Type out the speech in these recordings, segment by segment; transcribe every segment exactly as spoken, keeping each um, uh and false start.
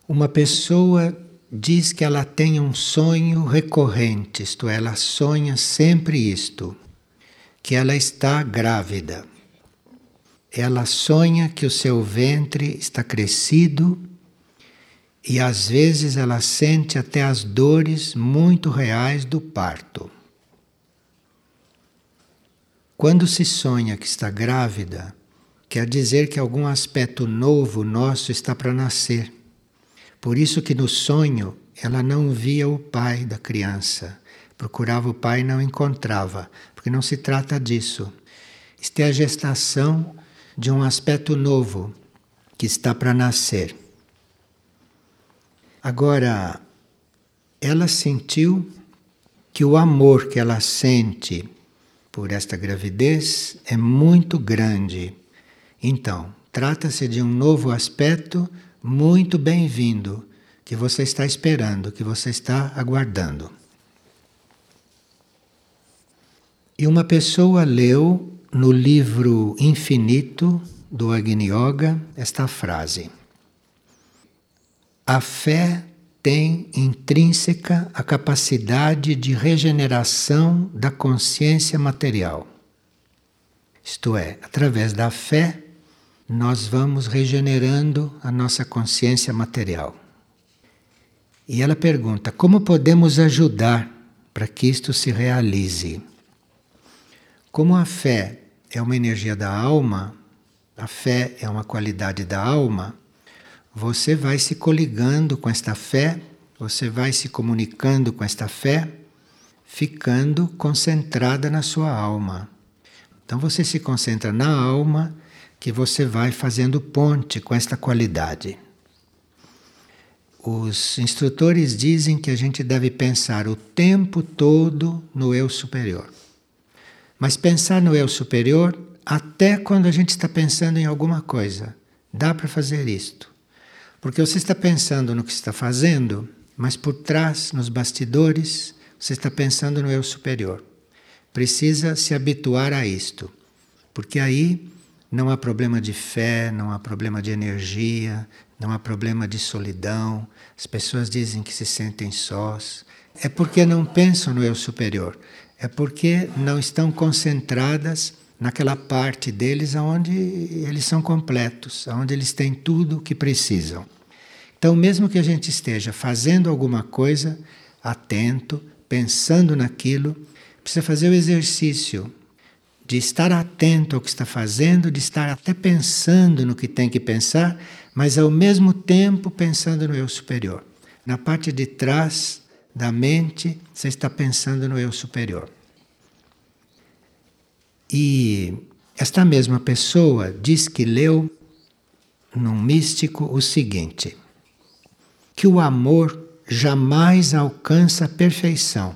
Uma pessoa diz que ela tem um sonho recorrente, isto é, ela sonha sempre isto, que ela está grávida. Ela sonha que o seu ventre está crescido e às vezes ela sente até as dores muito reais do parto. Quando se sonha que está grávida, quer dizer que algum aspecto novo nosso está para nascer. Por isso que no sonho ela não via o pai da criança, procurava o pai e não encontrava, porque não se trata disso. Isto é a gestação de um aspecto novo que está para nascer. Agora, ela sentiu que o amor que ela sente por esta gravidez é muito grande. Então, trata-se de um novo aspecto muito bem-vindo, que você está esperando, que você está aguardando. E uma pessoa leu no livro Infinito do Agni Yoga esta frase: a fé tem intrínseca a capacidade de regeneração da consciência material. Isto é, através da fé, nós vamos regenerando a nossa consciência material. E ela pergunta: como podemos ajudar para que isto se realize? Como a fé é uma energia da alma, a fé é uma qualidade da alma, você vai se coligando com esta fé, você vai se comunicando com esta fé, ficando concentrada na sua alma. Então você se concentra na alma, que você vai fazendo ponte com esta qualidade. Os instrutores dizem que a gente deve pensar o tempo todo no eu superior. Mas pensar no eu superior até quando a gente está pensando em alguma coisa. Dá para fazer isto. Porque você está pensando no que está fazendo, mas por trás, nos bastidores, você está pensando no eu superior. Precisa se habituar a isto. Porque aí não há problema de fé, não há problema de energia, não há problema de solidão. As pessoas dizem que se sentem sós. É porque não pensam no eu superior. É porque não estão concentradas naquela parte deles onde eles são completos, onde eles têm tudo o que precisam. Então, mesmo que a gente esteja fazendo alguma coisa, atento, pensando naquilo, precisa fazer o exercício de estar atento ao que está fazendo, de estar até pensando no que tem que pensar, mas ao mesmo tempo pensando no eu superior. Na parte de trás da mente, você está pensando no eu superior. E esta mesma pessoa diz que leu num místico o seguinte: que o amor jamais alcança a perfeição.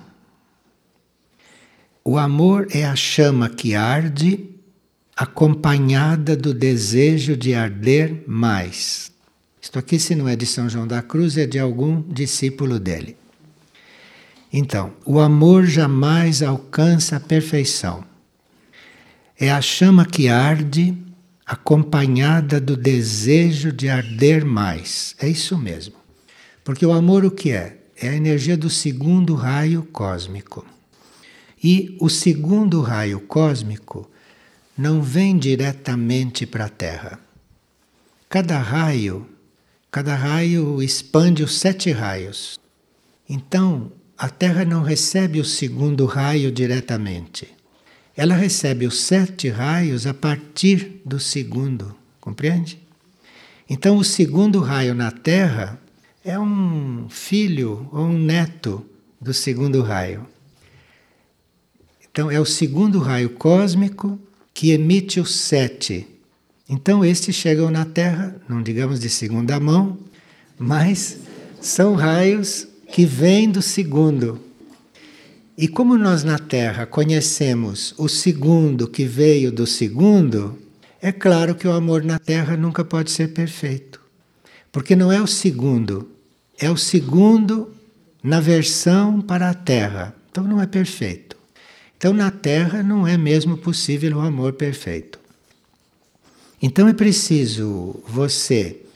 O amor é a chama que arde, acompanhada do desejo de arder mais. Isto aqui, se não é de São João da Cruz, é de algum discípulo dele. Então, o amor jamais alcança a perfeição. É a chama que arde, acompanhada do desejo de arder mais. É isso mesmo. Porque o amor o que é? É a energia do segundo raio cósmico. E o segundo raio cósmico não vem diretamente para a Terra. Cada raio, cada raio expande os sete raios. Então, a Terra não recebe o segundo raio diretamente. Ela recebe os sete raios a partir do segundo, compreende? Então, o segundo raio na Terra é um filho ou um neto do segundo raio. Então, é o segundo raio cósmico que emite os sete. Então, estes chegam na Terra, não digamos de segunda mão, mas são raios que vêm do segundo. E como nós na Terra conhecemos o segundo que veio do segundo, é claro que o amor na Terra nunca pode ser perfeito. Porque não é o segundo, é o segundo na versão para a Terra. Então não é perfeito. Então na Terra não é mesmo possível o amor perfeito. Então é preciso você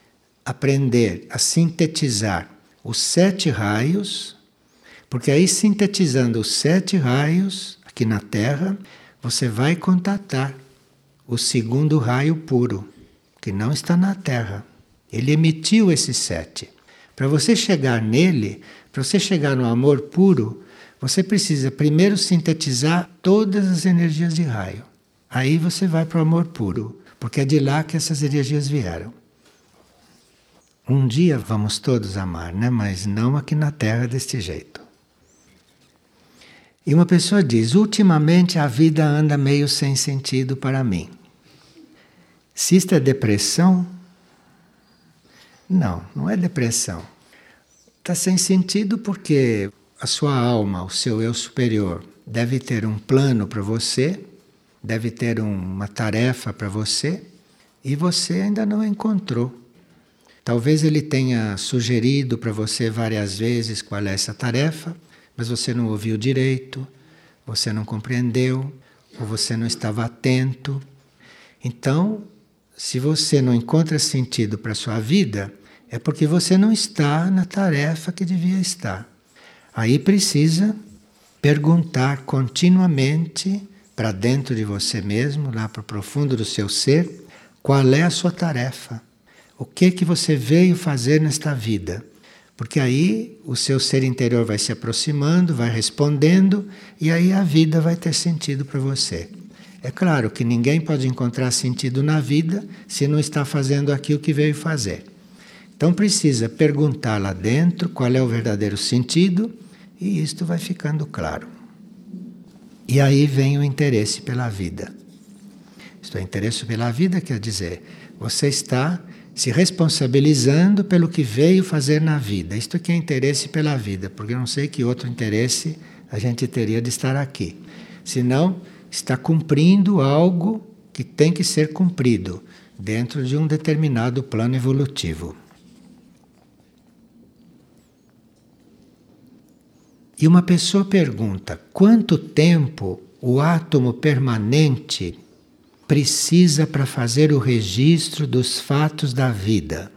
aprender a sintetizar os sete raios, porque aí sintetizando os sete raios aqui na Terra, você vai contatar o segundo raio puro, que não está na Terra. Ele emitiu esses sete. Para você chegar nele, para você chegar no amor puro, você precisa primeiro sintetizar todas as energias de raio. Aí você vai para o amor puro, porque é de lá que essas energias vieram. Um dia vamos todos amar, né? Mas não aqui na Terra deste jeito. E uma pessoa diz, ultimamente a vida anda meio sem sentido para mim. Se isto é depressão? Não, não é depressão. Está sem sentido porque a sua alma, o seu eu superior, deve ter um plano para você, deve ter uma tarefa para você, e você ainda não encontrou. Talvez ele tenha sugerido para você várias vezes qual é essa tarefa, mas você não ouviu direito, você não compreendeu, ou você não estava atento. Então, se você não encontra sentido para a sua vida, é porque você não está na tarefa que devia estar. Aí precisa perguntar continuamente para dentro de você mesmo, lá para o profundo do seu ser, qual é a sua tarefa. O que que você veio fazer nesta vida? Porque aí o seu ser interior vai se aproximando, vai respondendo, e aí a vida vai ter sentido para você. É claro que ninguém pode encontrar sentido na vida se não está fazendo aquilo que veio fazer. Então precisa perguntar lá dentro qual é o verdadeiro sentido, e isto vai ficando claro. E aí vem o interesse pela vida. Isto é, interesse pela vida quer dizer, você está se responsabilizando pelo que veio fazer na vida. Isto que é interesse pela vida, porque eu não sei que outro interesse a gente teria de estar aqui. Senão, está cumprindo algo que tem que ser cumprido dentro de um determinado plano evolutivo. E uma pessoa pergunta, quanto tempo o átomo permanente precisa para fazer o registro dos fatos da vida?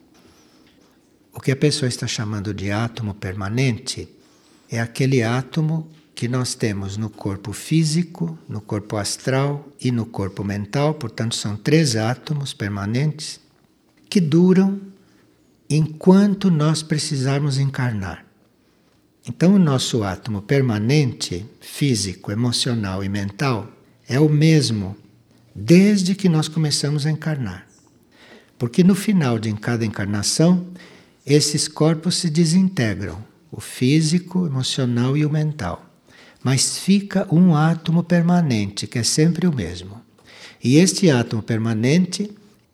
O que a pessoa está chamando de átomo permanente é aquele átomo que nós temos no corpo físico, no corpo astral e no corpo mental, portanto são três átomos permanentes que duram enquanto nós precisarmos encarnar. Então o nosso átomo permanente, físico, emocional e mental, é o mesmo desde que nós começamos a encarnar. Porque no final de cada encarnação, esses corpos se desintegram, o físico, o emocional e o mental. Mas fica um átomo permanente, que é sempre o mesmo. E este átomo permanente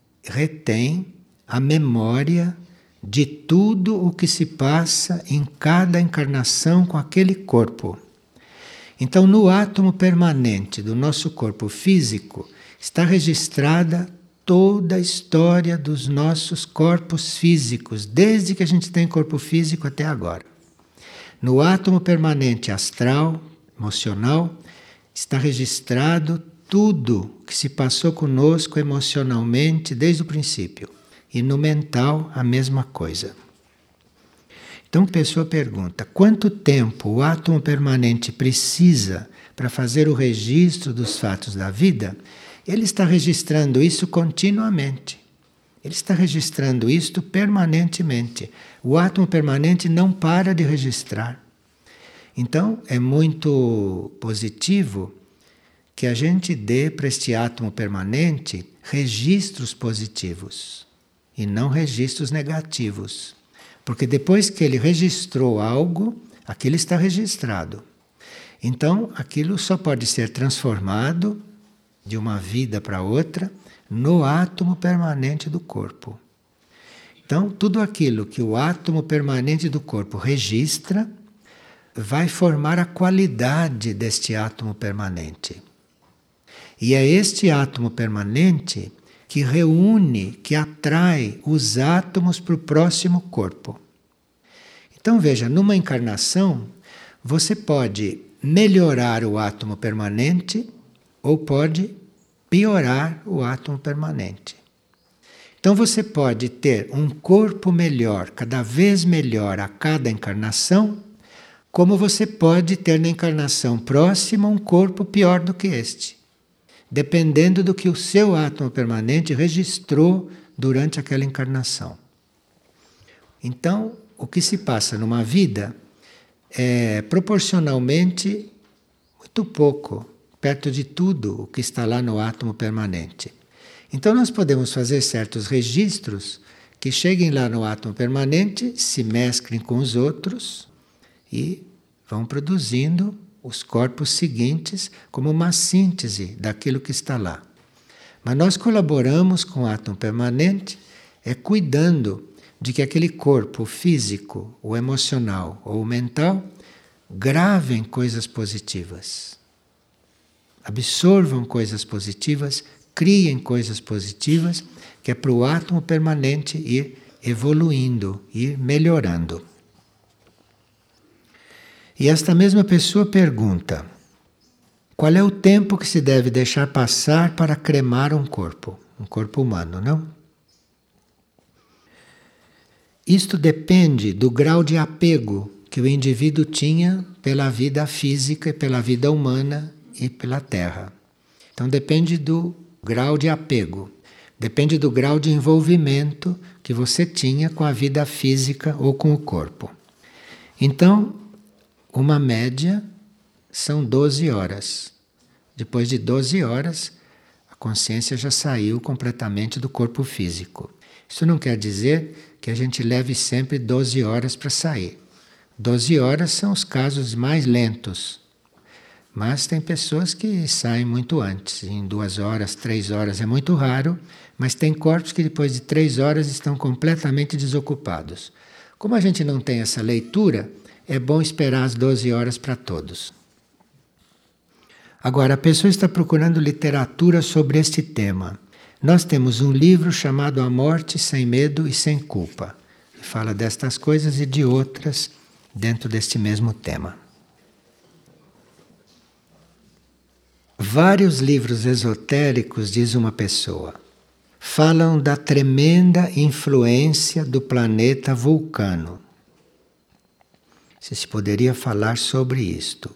retém a memória de tudo o que se passa em cada encarnação com aquele corpo. Então, no átomo permanente do nosso corpo físico, está registrada toda a história dos nossos corpos físicos, desde que a gente tem corpo físico até agora. No átomo permanente astral, emocional, está registrado tudo que se passou conosco emocionalmente desde o princípio. E no mental, a mesma coisa. Então a pessoa pergunta, quanto tempo o átomo permanente precisa para fazer o registro dos fatos da vida? Ele está registrando isso continuamente. Ele está registrando isto permanentemente. O átomo permanente não para de registrar. Então é muito positivo que a gente dê para este átomo permanente registros positivos e não registros negativos. Porque depois que ele registrou algo, aquilo está registrado. Então, aquilo só pode ser transformado de uma vida para outra no átomo permanente do corpo. Então, tudo aquilo que o átomo permanente do corpo registra vai formar a qualidade deste átomo permanente. E é este átomo permanente que reúne, que atrai os átomos para o próximo corpo. Então veja, numa encarnação, você pode melhorar o átomo permanente ou pode piorar o átomo permanente. Então você pode ter um corpo melhor, cada vez melhor a cada encarnação, como você pode ter na encarnação próxima um corpo pior do que este, dependendo do que o seu átomo permanente registrou durante aquela encarnação. Então, o que se passa numa vida é proporcionalmente muito pouco, perto de tudo o que está lá no átomo permanente. Então nós podemos fazer certos registros que cheguem lá no átomo permanente, se mesclem com os outros e vão produzindo os corpos seguintes como uma síntese daquilo que está lá. Mas nós colaboramos com o átomo permanente é cuidando de que aquele corpo físico, ou emocional ou mental, gravem coisas positivas, absorvam coisas positivas, criem coisas positivas, que é para o átomo permanente ir evoluindo, ir melhorando. E esta mesma pessoa pergunta: qual é o tempo que se deve deixar passar para cremar um corpo? Um corpo humano, não? Isto depende do grau de apego que o indivíduo tinha pela vida física e pela vida humana e pela Terra. Então depende do grau de apego, depende do grau de envolvimento que você tinha com a vida física ou com o corpo. Então, uma média são doze horas. Depois de doze horas, a consciência já saiu completamente do corpo físico. Isso não quer dizer que a gente leve sempre doze horas para sair. doze horas são os casos mais lentos. Mas tem pessoas que saem muito antes, em duas horas, três horas, é muito raro, mas tem corpos que depois de três horas estão completamente desocupados. Como a gente não tem essa leitura, é bom esperar as doze horas para todos. Agora, a pessoa está procurando literatura sobre este tema. Nós temos um livro chamado A Morte Sem Medo e Sem Culpa, que fala destas coisas e de outras dentro deste mesmo tema. Vários livros esotéricos, diz uma pessoa, falam da tremenda influência do planeta Vulcano. Se se poderia falar sobre isto.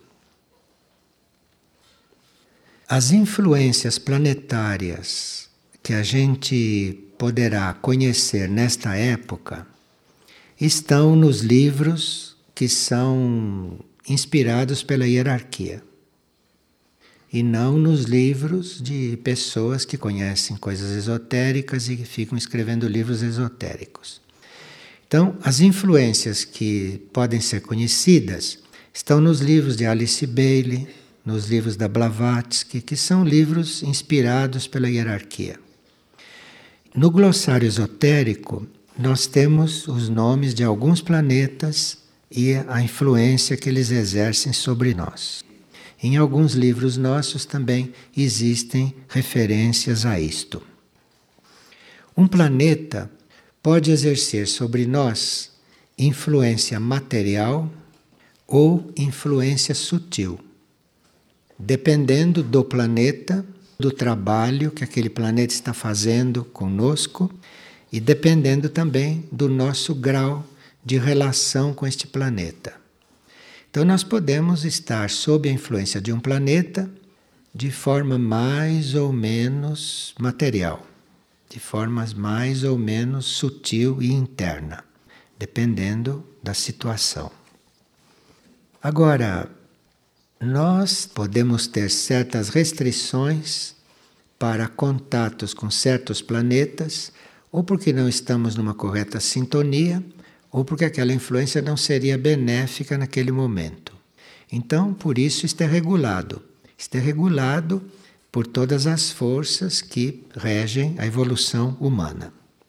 As influências planetárias que a gente poderá conhecer nesta época estão nos livros que são inspirados pela hierarquia. E não nos livros de pessoas que conhecem coisas esotéricas e que ficam escrevendo livros esotéricos. Então, as influências que podem ser conhecidas estão nos livros de Alice Bailey, nos livros da Blavatsky, que são livros inspirados pela hierarquia. No glossário esotérico, nós temos os nomes de alguns planetas e a influência que eles exercem sobre nós. Em alguns livros nossos também existem referências a isto. Um planeta pode exercer sobre nós influência material ou influência sutil, dependendo do planeta, do trabalho que aquele planeta está fazendo conosco e dependendo também do nosso grau de relação com este planeta. Então nós podemos estar sob a influência de um planeta de forma mais ou menos material, de formas mais ou menos sutil e interna, dependendo da situação. Agora, nós podemos ter certas restrições para contatos com certos planetas, ou porque não estamos numa correta sintonia, ou porque aquela influência não seria benéfica naquele momento. Então, por isso, isto é regulado. Isto é regulado por todas as forças que regem a evolução humana.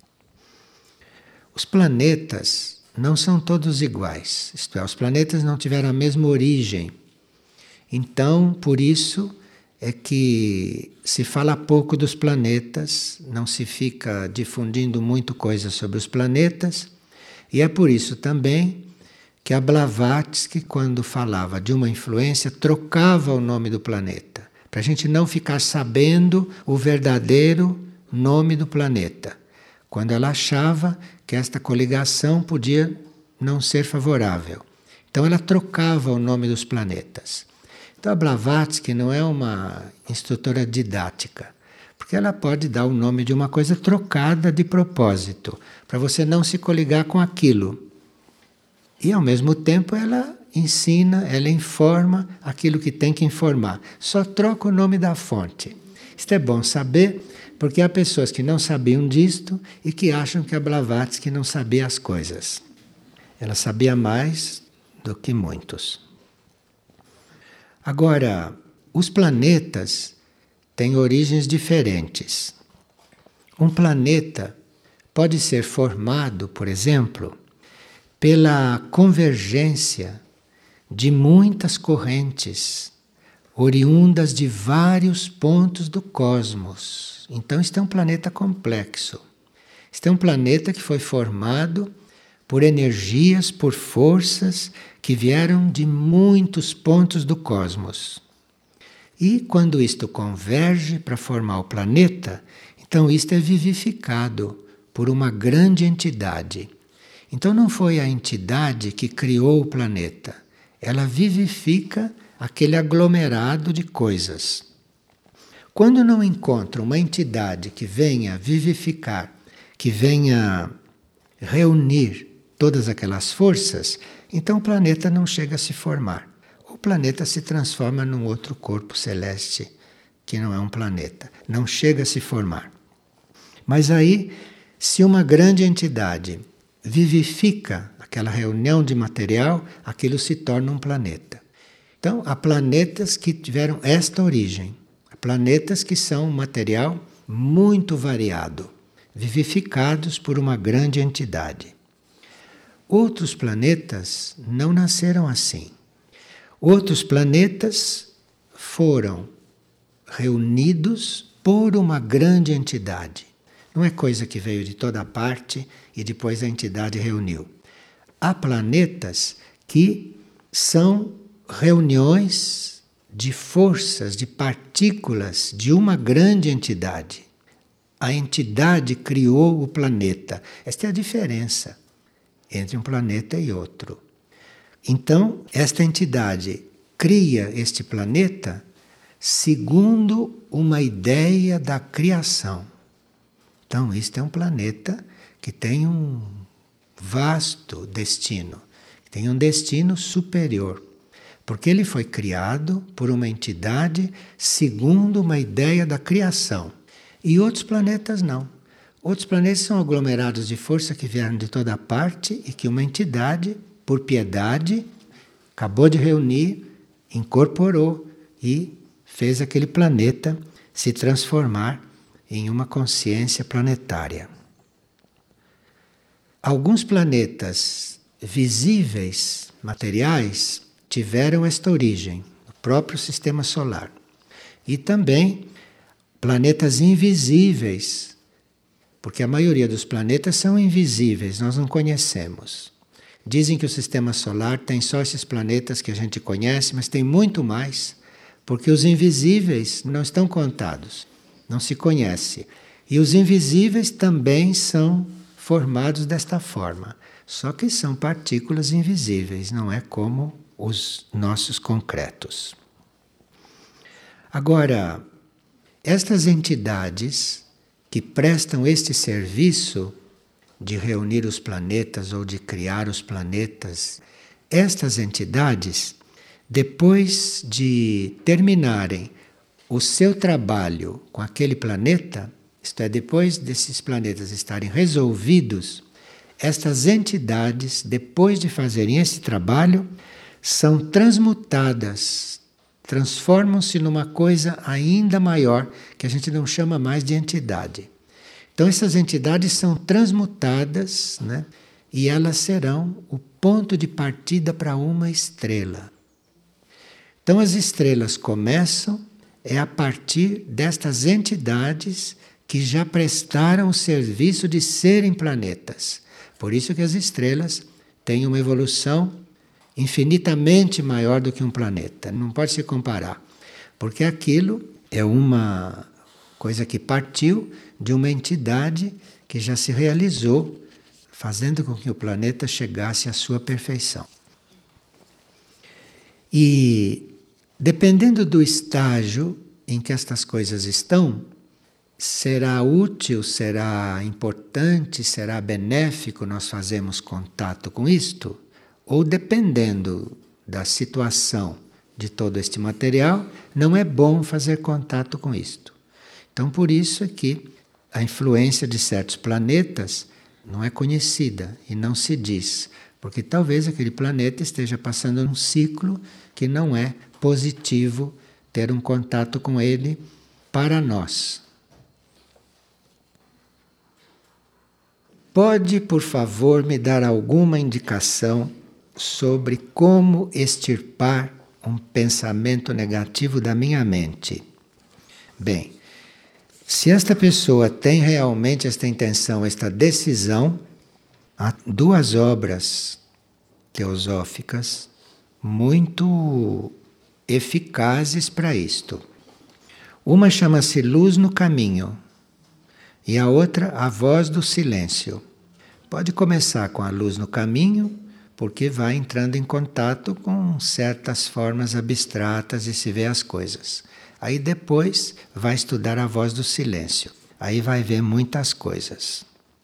Os planetas não são todos iguais, isto é, os planetas não tiveram a mesma origem. Então, por isso é que se fala pouco dos planetas, não se fica difundindo muito coisa sobre os planetas, e é por isso também que a Blavatsky, quando falava de uma influência, trocava o nome do planeta, para a gente não ficar sabendo o verdadeiro nome do planeta. quando ela achava que esta coligação podia não ser favorável. Então ela trocava o nome dos planetas. Então a Blavatsky não é uma instrutora didática, porque ela pode dar o nome de uma coisa trocada de propósito, para você não se coligar com aquilo. E ao mesmo tempo ela ensina, ela informa aquilo que tem que informar. Só troca o nome da fonte. Isto é bom saber, porque há pessoas que não sabiam disto e que acham que a Blavatsky não sabia as coisas. Ela sabia mais do que muitos. Agora, os planetas têm origens diferentes. Um planeta pode ser formado, por exemplo, pela convergência de muitas correntes oriundas de vários pontos do cosmos. Então, este é um planeta complexo. Este é um planeta que foi formado por energias, por forças que vieram de muitos pontos do cosmos. E quando isto converge para formar o planeta, então isto é vivificado por uma grande entidade. Então não foi a entidade que criou o planeta, ela vivifica aquele aglomerado de coisas. Quando não encontra uma entidade que venha vivificar, que venha reunir todas aquelas forças, então o planeta não chega a se formar. O planeta se transforma num outro corpo celeste, que não é um planeta. Não chega a se formar. Mas aí, se uma grande entidade vivifica aquela reunião de material, aquilo se torna um planeta. Então, há planetas que tiveram esta origem. Há planetas que são um material muito variado, vivificados por uma grande entidade. Outros planetas não nasceram assim. Outros planetas foram reunidos por uma grande entidade. Não é coisa que veio de toda parte e depois a entidade reuniu. Há planetas que são reuniões de forças, de partículas de uma grande entidade. A entidade criou o planeta. Esta é a diferença entre um planeta e outro. Então, esta entidade cria este planeta segundo uma ideia da criação. Então, isto é um planeta que tem um vasto destino, que tem um destino superior, porque ele foi criado por uma entidade segundo uma ideia da criação. E outros planetas não. Outros planetas são aglomerados de força que vieram de toda parte e que uma entidade, por piedade, acabou de reunir, incorporou e fez aquele planeta se transformar em uma consciência planetária. Alguns planetas visíveis, materiais, tiveram esta origem, no próprio sistema solar. E também planetas invisíveis, porque a maioria dos planetas são invisíveis, nós não conhecemos. Dizem que o sistema solar tem só esses planetas que a gente conhece, mas tem muito mais, porque os invisíveis não estão contados, não se conhece. E os invisíveis também são formados desta forma, só que são partículas invisíveis, não é como os nossos concretos. Agora, estas entidades que prestam este serviço de reunir os planetas ou de criar os planetas, estas entidades, depois de terminarem o seu trabalho com aquele planeta, isto é, depois desses planetas estarem resolvidos, estas entidades, depois de fazerem esse trabalho, são transmutadas, transformam-se numa coisa ainda maior, que a gente não chama mais de entidade. Então essas entidades são transmutadas, né? E elas serão o ponto de partida para uma estrela. Então as estrelas começam é a partir destas entidades que já prestaram o serviço de serem planetas. Por isso que as estrelas têm uma evolução infinitamente maior do que um planeta. Não pode se comparar, porque aquilo é uma coisa que partiu de uma entidade que já se realizou, fazendo com que o planeta chegasse à sua perfeição. E, dependendo do estágio em que estas coisas estão, será útil, será importante, será benéfico nós fazermos contato com isto? Ou, dependendo da situação de todo este material, não é bom fazer contato com isto. Então, por isso é que a influência de certos planetas não é conhecida e não se diz, porque talvez aquele planeta esteja passando um ciclo que não é positivo ter um contato com ele para nós. Pode, por favor, me dar alguma indicação sobre como extirpar um pensamento negativo da minha mente? Bem, se esta pessoa tem realmente esta intenção, esta decisão, há duas obras teosóficas muito eficazes para isto. Uma chama-se Luz no Caminho e a outra A Voz do Silêncio. Pode começar com a Luz no Caminho, porque vai entrando em contato com certas formas abstratas e se vê as coisas. Aí depois vai estudar A Voz do Silêncio. Aí vai ver muitas coisas.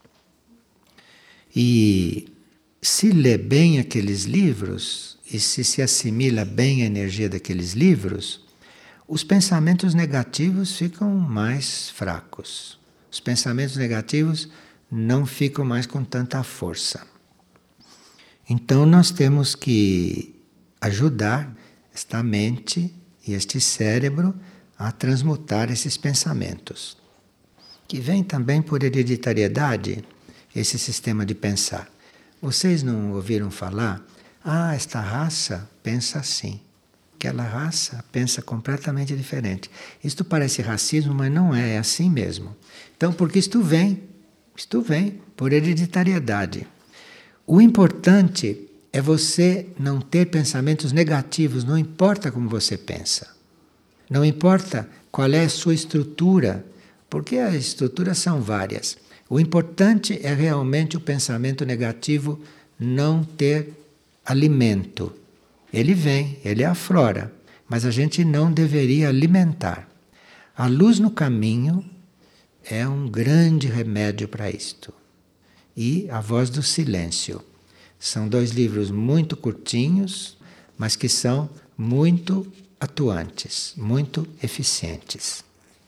E se lê bem aqueles livros e se se assimila bem a energia daqueles livros, os pensamentos negativos ficam mais fracos. Os pensamentos negativos não ficam mais com tanta força. Então nós temos que ajudar esta mente e este cérebro a transmutar esses pensamentos, que vem também por hereditariedade, esse sistema de pensar. Vocês não ouviram falar? Ah, esta raça pensa assim. Aquela raça pensa completamente diferente. Isto parece racismo, mas não é, é assim mesmo. Então, porque isto vem, isto vem por hereditariedade. O importante é você não ter pensamentos negativos, não importa como você pensa. Não importa qual é a sua estrutura, porque as estruturas são várias. O importante é realmente o pensamento negativo não ter alimento. Ele vem, ele aflora, mas a gente não deveria alimentar. A Luz no Caminho é um grande remédio para isto. E A Voz do Silêncio. São dois livros muito curtinhos, mas que são muito atuantes, muito eficientes.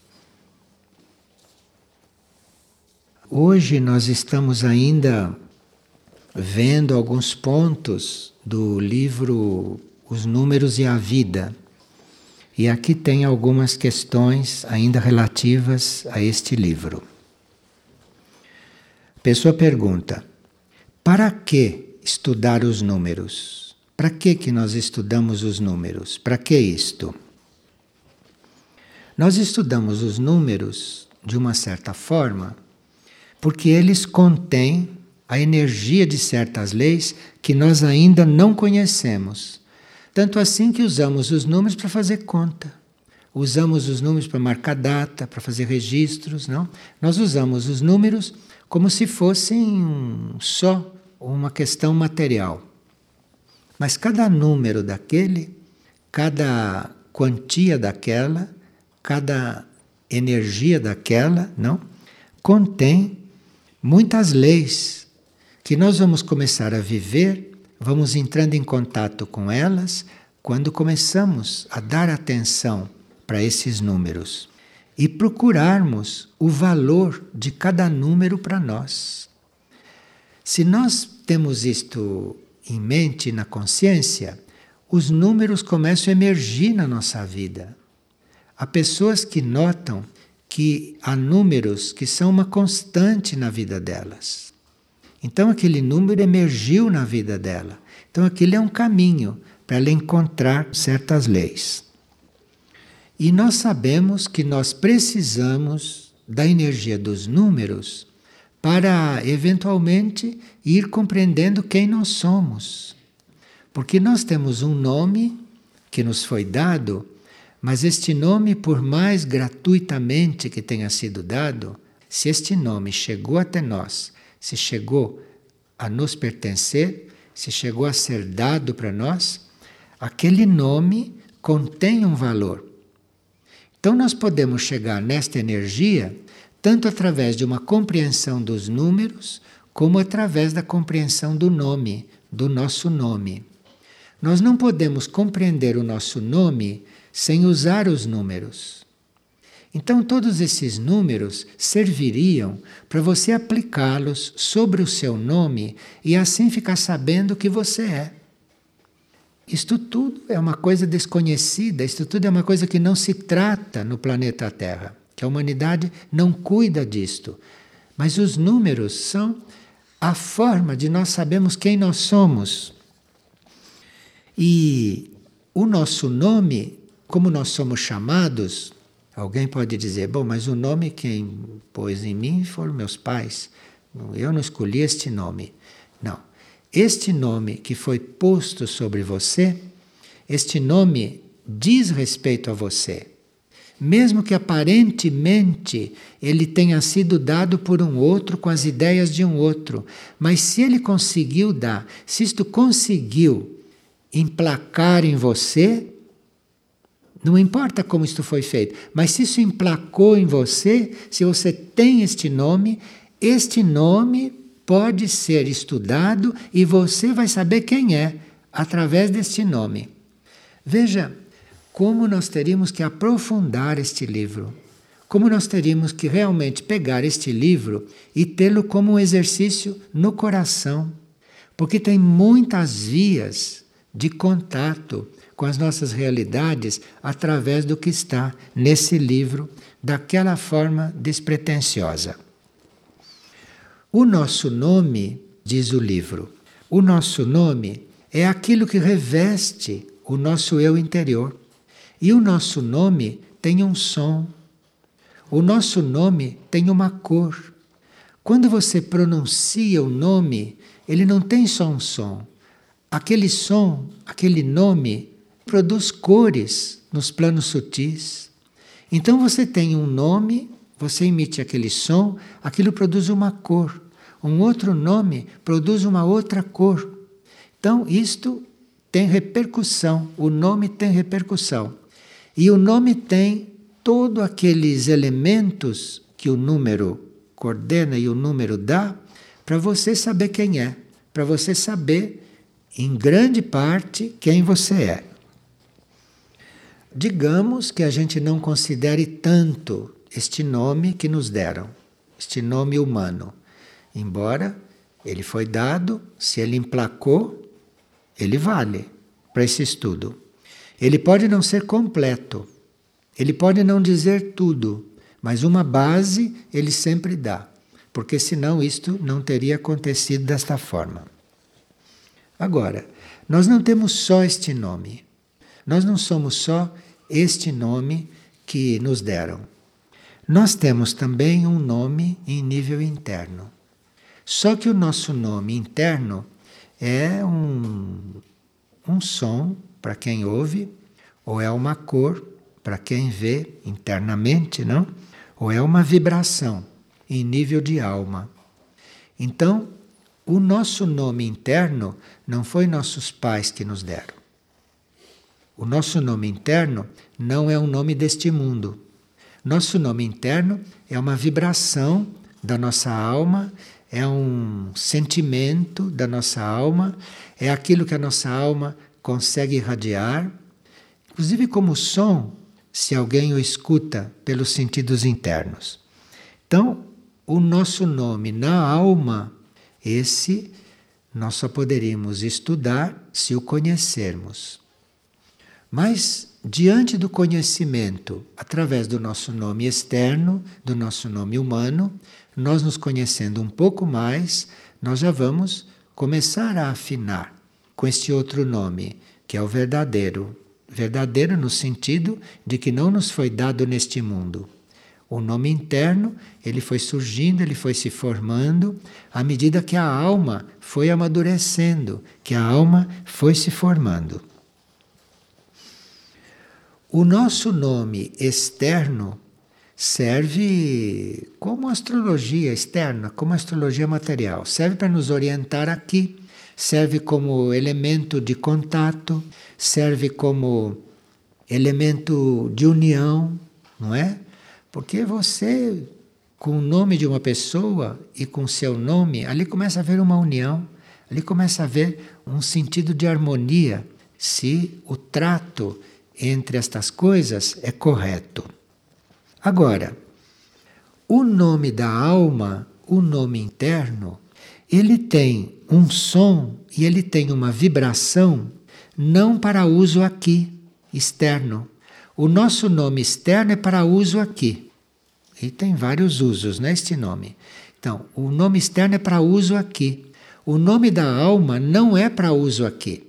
Hoje nós estamos ainda vendo alguns pontos do livro Os Números e a Vida. E aqui tem algumas questões ainda relativas a este livro. A pessoa pergunta: para que estudar os números? Para que que nós estudamos os números? Para que isto? Nós estudamos os números de uma certa forma porque eles contêm a energia de certas leis que nós ainda não conhecemos. Tanto assim que usamos os números para fazer conta. Usamos os números para marcar data, para fazer registros, não? Nós usamos os números como se fossem só uma questão material. Mas cada número daquele, cada quantia daquela, cada energia daquela, não? Contém muitas leis que nós vamos começar a viver, vamos entrando em contato com elas quando começamos a dar atenção para esses números e procurarmos o valor de cada número para nós. Se nós temos isto em mente, na consciência, os números começam a emergir na nossa vida. Há pessoas que notam que há números que são uma constante na vida delas. Então aquele número emergiu na vida dela. Então aquele é um caminho para ela encontrar certas leis. E nós sabemos que nós precisamos da energia dos números para eventualmente ir compreendendo quem nós somos. Porque nós temos um nome que nos foi dado, Mas este nome, por mais gratuitamente que tenha sido dado, se este nome chegou até nós, se chegou a nos pertencer, se chegou a ser dado para nós, aquele nome contém um valor. Então nós podemos chegar nesta energia tanto através de uma compreensão dos números, como através da compreensão do nome, do nosso nome. Nós não podemos compreender o nosso nome sem usar os números. Então todos esses números serviriam para você aplicá-los sobre o seu nome e assim ficar sabendo que você é. Isto tudo é uma coisa desconhecida, isto tudo é uma coisa que não se trata no planeta Terra, que a humanidade não cuida disto. Mas os números são a forma de nós sabermos quem nós somos. E o nosso nome, como nós somos chamados, alguém pode dizer, bom, mas o nome quem pôs em mim foram meus pais. Eu não escolhi este nome. Não. Este nome que foi posto sobre você, este nome diz respeito a você. Mesmo que aparentemente ele tenha sido dado por um outro com as ideias de um outro. Mas se ele conseguiu dar, se isto conseguiu emplacar em você, não importa como isto foi feito, mas se isso emplacou em você, se você tem este nome, este nome pode ser estudado e você vai saber quem é através deste nome. Veja como nós teríamos que aprofundar este livro, como nós teríamos que realmente pegar este livro e tê-lo como um exercício no coração, porque tem muitas vias de contato com as nossas realidades através do que está nesse livro, daquela forma despretensiosa. O nosso nome, diz o livro, o nosso nome é aquilo que reveste o nosso eu interior. E o nosso nome tem um som. O nosso nome tem uma cor. Quando você pronuncia o nome, ele não tem só um som. Aquele som, aquele nome, produz cores nos planos sutis. Então você tem um nome, você emite aquele som, aquilo produz uma cor. Um outro nome produz uma outra cor. Então isto tem repercussão, o nome tem repercussão. E o nome tem todos aqueles elementos que o número coordena e o número dá para você saber quem é, para você saber, em grande parte, quem você é. Digamos que a gente não considere tanto este nome que nos deram, este nome humano. Embora ele foi dado, se ele emplacou, ele vale para esse estudo. Ele pode não ser completo, ele pode não dizer tudo, mas uma base ele sempre dá, porque senão isto não teria acontecido desta forma. Agora, nós não temos só este nome, nós não somos só este nome que nos deram. Nós temos também um nome em nível interno. Só que o nosso nome interno é um, um som para quem ouve, ou é uma cor para quem vê internamente, não? Ou é uma vibração em nível de alma. Então, o nosso nome interno não foi nossos pais que nos deram. O nosso nome interno não é um nome deste mundo. Nosso nome interno é uma vibração da nossa alma, é um sentimento da nossa alma, é aquilo que a nossa alma consegue irradiar, inclusive como som, se alguém o escuta pelos sentidos internos. Então, o nosso nome na alma, esse nós só poderíamos estudar se o conhecermos. Mas, diante do conhecimento, através do nosso nome externo, do nosso nome humano, nós nos conhecendo um pouco mais, nós já vamos começar a afinar com este outro nome, que é o verdadeiro. Verdadeiro no sentido de que não nos foi dado neste mundo. O nome interno, ele foi surgindo, ele foi se formando, à medida que a alma foi amadurecendo, que a alma foi se formando. O nosso nome externo serve como astrologia externa, como astrologia material. Serve para nos orientar aqui, serve como elemento de contato, serve como elemento de união, não é? Porque você, com o nome de uma pessoa e com o seu nome, ali começa a haver uma união, ali começa a haver um sentido de harmonia, se o trato entre estas coisas é correto. Agora, o nome da alma, o nome interno, ele tem um som e ele tem uma vibração não para uso aqui, externo. O nosso nome externo é para uso aqui. E tem vários usos neste nome. Então, o nome externo é para uso aqui. O nome da alma não é para uso aqui.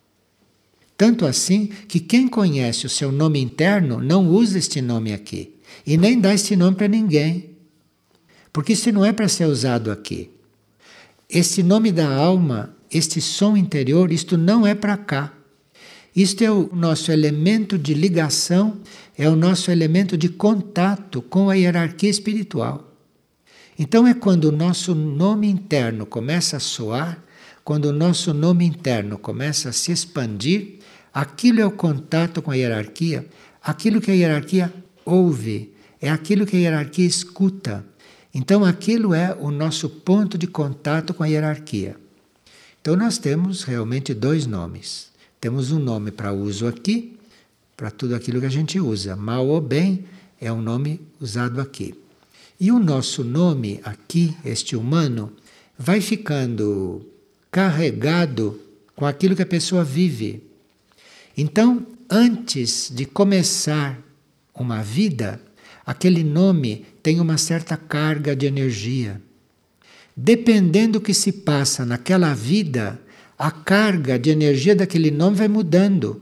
Tanto assim que quem conhece o seu nome interno não usa este nome aqui. E nem dá este nome para ninguém. Porque isso não é para ser usado aqui. Este nome da alma, este som interior, isto não é para cá. Isto é o nosso elemento de ligação, é o nosso elemento de contato com a hierarquia espiritual. Então é quando o nosso nome interno começa a soar, quando o nosso nome interno começa a se expandir, aquilo é o contato com a hierarquia, aquilo que a hierarquia ouve, é aquilo que a hierarquia escuta. Então aquilo é o nosso ponto de contato com a hierarquia. Então nós temos realmente dois nomes. Temos um nome para uso aqui, para tudo aquilo que a gente usa. Mal ou bem é um nome usado aqui. E o nosso nome aqui, este humano, vai ficando carregado com aquilo que a pessoa vive. Então, antes de começar uma vida, aquele nome tem uma certa carga de energia. Dependendo do que se passa naquela vida, a carga de energia daquele nome vai mudando.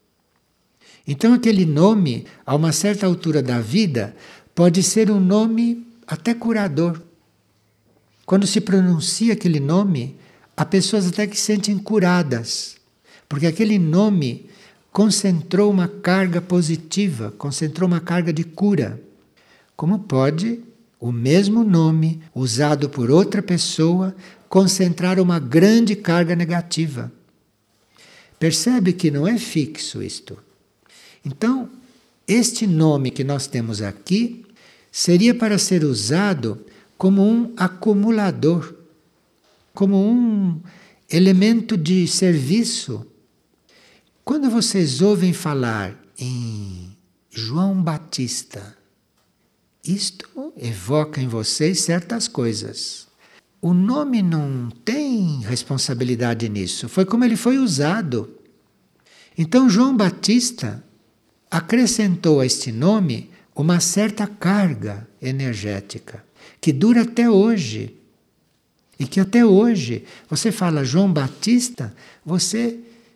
Então aquele nome, a uma certa altura da vida, pode ser um nome até curador. Quando se pronuncia aquele nome, há pessoas até que se sentem curadas, porque aquele nome concentrou uma carga positiva, concentrou uma carga de cura. Como pode o mesmo nome, usado por outra pessoa, concentrar uma grande carga negativa? Percebe que não é fixo isto. Então, este nome que nós temos aqui seria para ser usado como um acumulador, como um elemento de serviço. Quando vocês ouvem falar em João Batista, isto evoca em vocês certas coisas. O nome não tem responsabilidade nisso, foi como ele foi usado. Então João Batista acrescentou a este nome uma certa carga energética, que dura até hoje. E que até hoje, você fala João Batista, você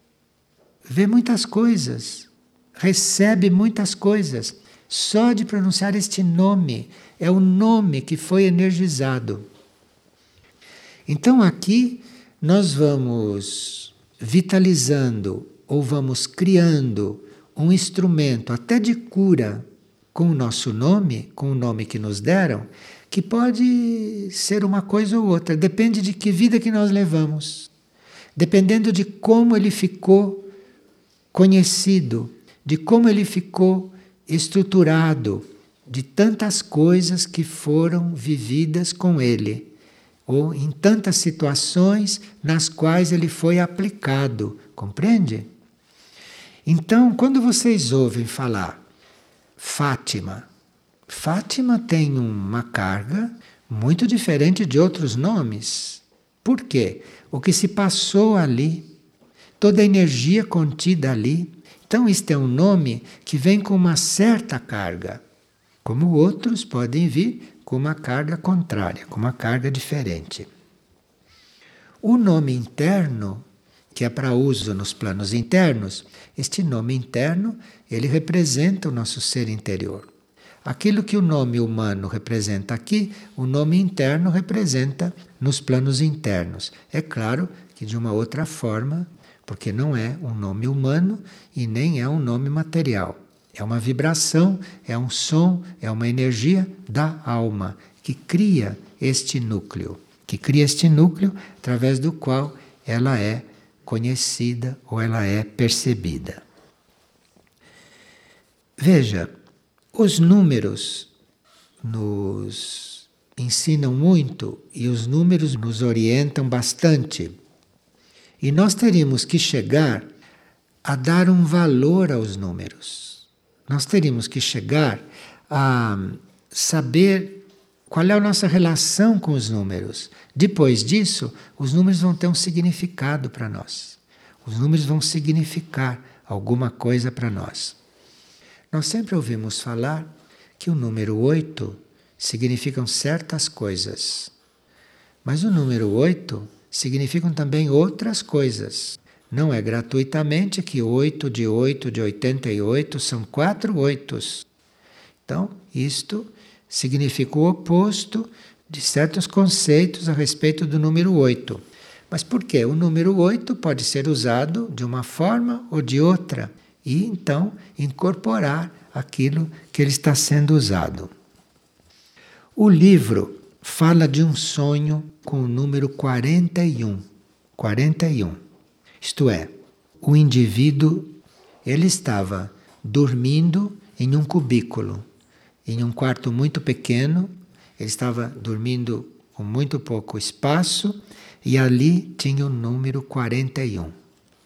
vê muitas coisas, recebe muitas coisas. Só de pronunciar este nome, é o nome que foi energizado. Então aqui nós vamos vitalizando ou vamos criando um instrumento até de cura com o nosso nome, com o nome que nos deram, que pode ser uma coisa ou outra, depende de que vida que nós levamos, dependendo de como ele ficou conhecido, de como ele ficou estruturado, de tantas coisas que foram vividas com ele, ou em tantas situações nas quais ele foi aplicado, compreende? Então, quando vocês ouvem falar Fátima, Fátima tem uma carga muito diferente de outros nomes. Por quê? O que se passou ali, toda a energia contida ali. Então, este é um nome que vem com uma certa carga, como outros podem vir com uma carga contrária, com uma carga diferente. O nome interno, que é para uso nos planos internos, este nome interno, ele representa o nosso ser interior. Aquilo que o nome humano representa aqui, o nome interno representa nos planos internos. É claro que de uma outra forma, porque não é um nome humano e nem é um nome material. É uma vibração, é um som, é uma energia da alma que cria este núcleo, que cria este núcleo através do qual ela é conhecida ou ela é percebida. Veja, os números nos ensinam muito e os números nos orientam bastante. E nós teríamos que chegar a dar um valor aos números. Nós teríamos que chegar a saber qual é a nossa relação com os números. Depois disso, os números vão ter um significado para nós. Os números vão significar alguma coisa para nós. Nós sempre ouvimos falar que o número oito significam certas coisas. Mas o número oito significam também outras coisas. Não é gratuitamente que oito de oito de oitenta e oito são quatro oitos. Então, isto significa o oposto de certos conceitos a respeito do número oito. Mas por quê? O número oito pode ser usado de uma forma ou de outra e então incorporar aquilo que ele está sendo usado. O livro fala de um sonho com o número quarenta e um. quarenta e um. Isto é, o indivíduo, ele estava dormindo em um cubículo, em um quarto muito pequeno, ele estava dormindo com muito pouco espaço e ali tinha o número quarenta e um.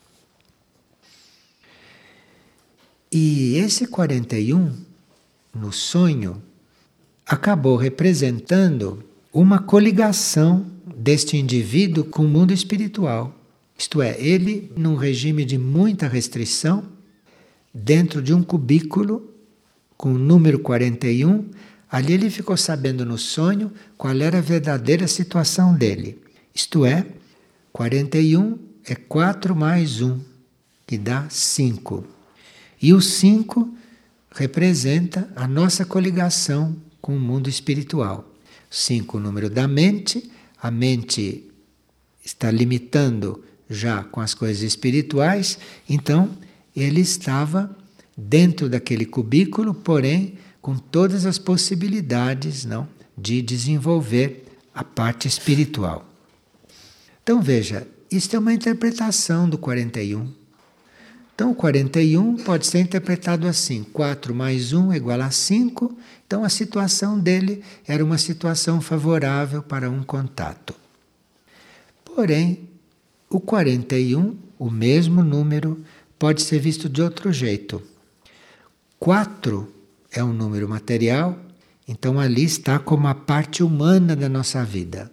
E esse quarenta e um, no sonho, acabou representando uma coligação deste indivíduo com o mundo espiritual. Isto é, ele, num regime de muita restrição, dentro de um cubículo, com o número quarenta e um, ali ele ficou sabendo no sonho qual era a verdadeira situação dele. Isto é, quarenta e um é quatro mais um, que dá cinco. E o cinco representa a nossa coligação com o mundo espiritual. cinco, o número da mente, a mente está limitando já com as coisas espirituais, então ele estava dentro daquele cubículo, porém com todas as possibilidades, não, de desenvolver a parte espiritual. Então veja, isto é uma interpretação do quarenta e um. Então o quarenta e um pode ser interpretado assim, quatro mais um igual a cinco, então a situação dele era uma situação favorável para um contato. Porém, o quarenta e um, o mesmo número, pode ser visto de outro jeito. quatro é um número material, então ali está como a parte humana da nossa vida.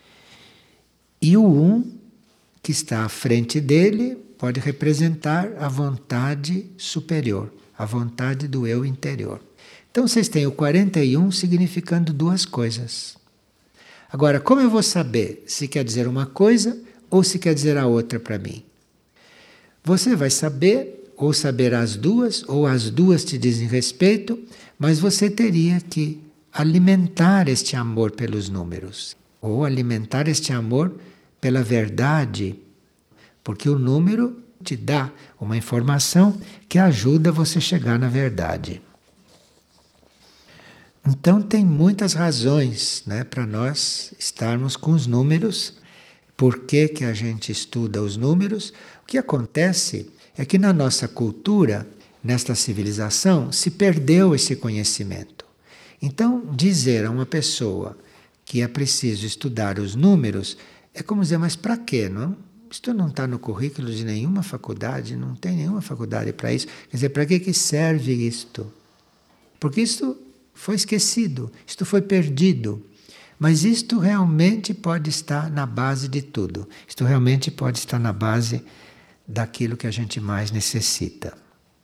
E o um, que está à frente dele, pode representar a vontade superior, a vontade do eu interior. Então vocês têm o quarenta e um significando duas coisas. Agora, como eu vou saber se quer dizer uma coisa ou se quer dizer a outra para mim? Você vai saber, ou saber as duas, ou as duas te dizem respeito, mas você teria que alimentar este amor pelos números, ou alimentar este amor pela verdade, porque o número te dá uma informação que ajuda você a chegar na verdade. Então tem muitas razões, né, para nós estarmos com os números. Por que que a gente estuda os números? O que acontece é que na nossa cultura, nesta civilização, se perdeu esse conhecimento. Então, dizer a uma pessoa que é preciso estudar os números é como dizer, mas para quê, não? Isto não está no currículo de nenhuma faculdade, não tem nenhuma faculdade para isso. Quer dizer, para que que serve isto? Porque isto foi esquecido, isto foi perdido. Mas isto realmente pode estar na base de tudo. Isto realmente pode estar na base daquilo que a gente mais necessita.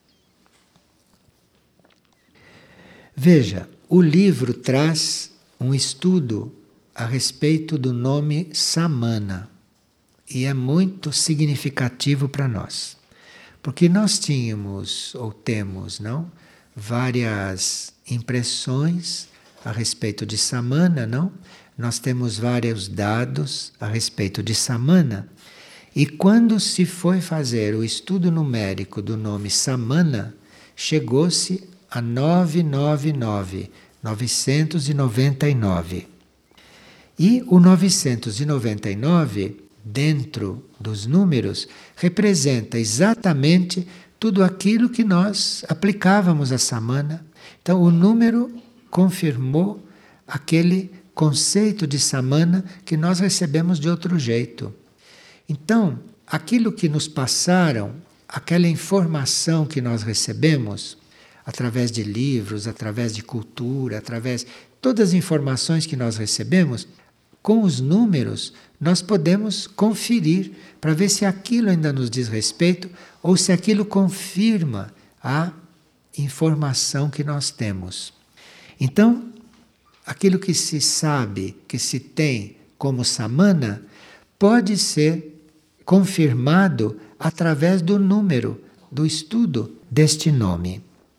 Veja, o livro traz um estudo a respeito do nome Samana. E é muito significativo para nós. Porque nós tínhamos, ou temos, não, várias impressões a respeito de Samana, não? Nós temos vários dados a respeito de Samana. E quando se foi fazer o estudo numérico do nome Samana, chegou-se a novecentos e noventa e nove, novecentos e noventa e nove. E o novecentos e noventa e nove, dentro dos números, representa exatamente tudo aquilo que nós aplicávamos a samana. Então, o número confirmou aquele conceito de samana que nós recebemos de outro jeito. Então, aquilo que nos passaram, aquela informação que nós recebemos, através de livros, através de cultura, através de todas as informações que nós recebemos, com os números, nós podemos conferir para ver se aquilo ainda nos diz respeito ou se aquilo confirma a informação que nós temos. Então, aquilo que se sabe, que se tem como samana, pode ser confirmado através do número, do estudo deste nome.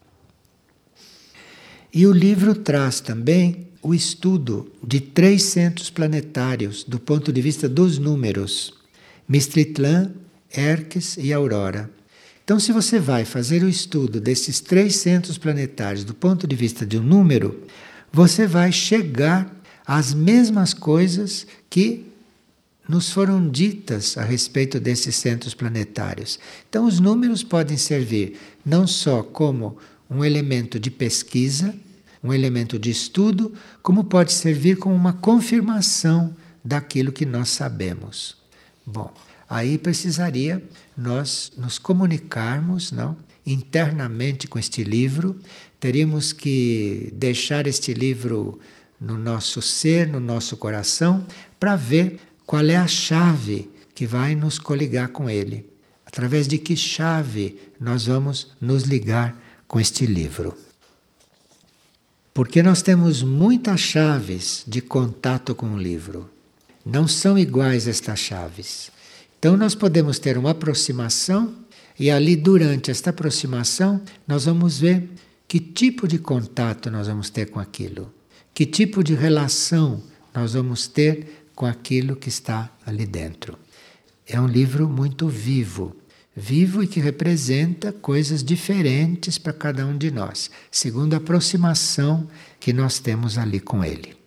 E o livro traz também o estudo de três centros planetários do ponto de vista dos números: Mistritlan, Erques e Aurora. Então, se você vai fazer o estudo desses três centros planetários do ponto de vista de um número, você vai chegar às mesmas coisas que nos foram ditas a respeito desses centros planetários. Então, os números podem servir não só como um elemento de pesquisa, um elemento de estudo, como pode servir como uma confirmação daquilo que nós sabemos. Bom, aí precisaria nós nos comunicarmos, não, internamente com este livro. Teríamos que deixar este livro no nosso ser, no nosso coração, para ver qual é a chave que vai nos coligar com ele. Através de que chave nós vamos nos ligar com este livro. Porque nós temos muitas chaves de contato com o livro. Não são iguais estas chaves. Então nós podemos ter uma aproximação e ali durante esta aproximação nós vamos ver que tipo de contato nós vamos ter com aquilo. Que tipo de relação nós vamos ter com aquilo que está ali dentro. É um livro muito vivo. Vivo e que representa coisas diferentes para cada um de nós, segundo a aproximação que nós temos ali com ele.